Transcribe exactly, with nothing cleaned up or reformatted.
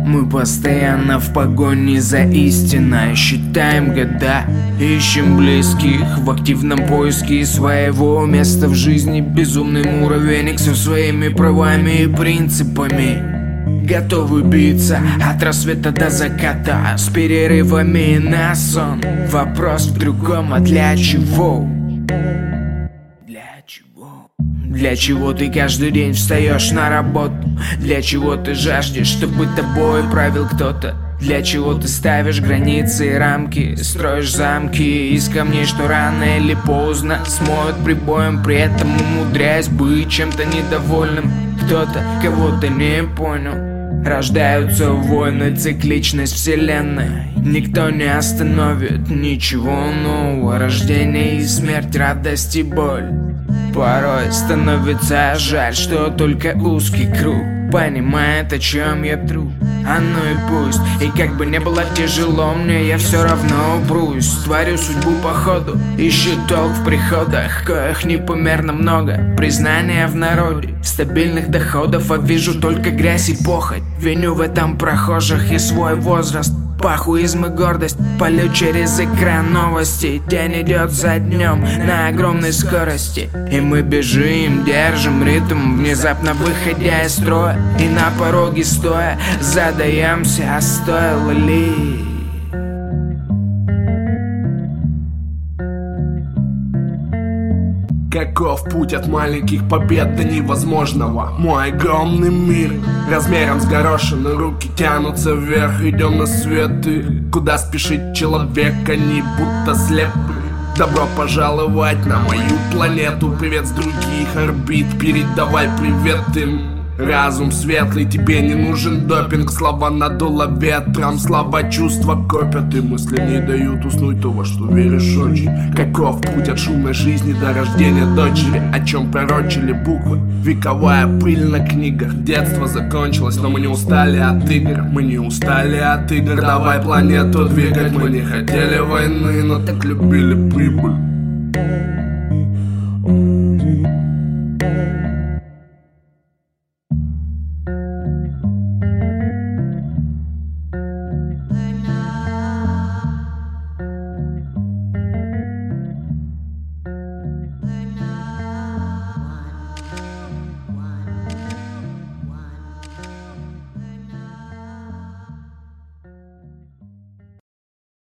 Мы постоянно в погоне за истиной, считаем года, ищем близких в активном поиске своего места в жизни. Безумный муравейник со своими правами и принципами, готовы биться от рассвета до заката с перерывами на сон. Вопрос в другом, а для чего? Для чего? Для чего ты каждый день встаешь на работу? Для чего ты жаждешь, чтобы тобой правил кто-то? Для чего ты ставишь границы и рамки, строишь замки из камней, что рано или поздно смоют прибоем, при этом умудряясь быть чем-то недовольным? Кто-то кого-то не понял. Рождаются войны, цикличность вселенной. Никто не остановит ничего нового. Рождение и смерть, радость и боль. Порой становится жаль, что только узкий круг понимает, о чем я тру. А ну и пусть, и как бы не было тяжело мне, я все равно упрусь. Творю судьбу по ходу, ищу толк в приходах, коих непомерно много. Признания в народе, стабильных доходов, а вижу только грязь и похоть. Виню в этом прохожих и свой возраст. Пахуизм и гордость, полю через экран новостей. День идет за днем на огромной скорости, и мы бежим, держим ритм, внезапно выходя из строя. И на пороге стоя задаемся, а стоило ли? Каков путь от маленьких побед до невозможного? Мой огромный мир размером с горошину, руки тянутся вверх, идем на свет. И куда спешит человек, они будто слепы. Добро пожаловать на мою планету, привет с других орбит, передавай привет им. Разум светлый, тебе не нужен допинг, слова надуло ветром, слова чувства копят, и мысли не дают уснуть то, во что веришь очень. Каков путь от шумной жизни до рождения дочери, о чем пророчили буквы, вековая пыль на книгах. Детство закончилось, но мы не устали от игр, мы не устали от игр. Давай планету двигать, мы не хотели войны, но так любили прибыль.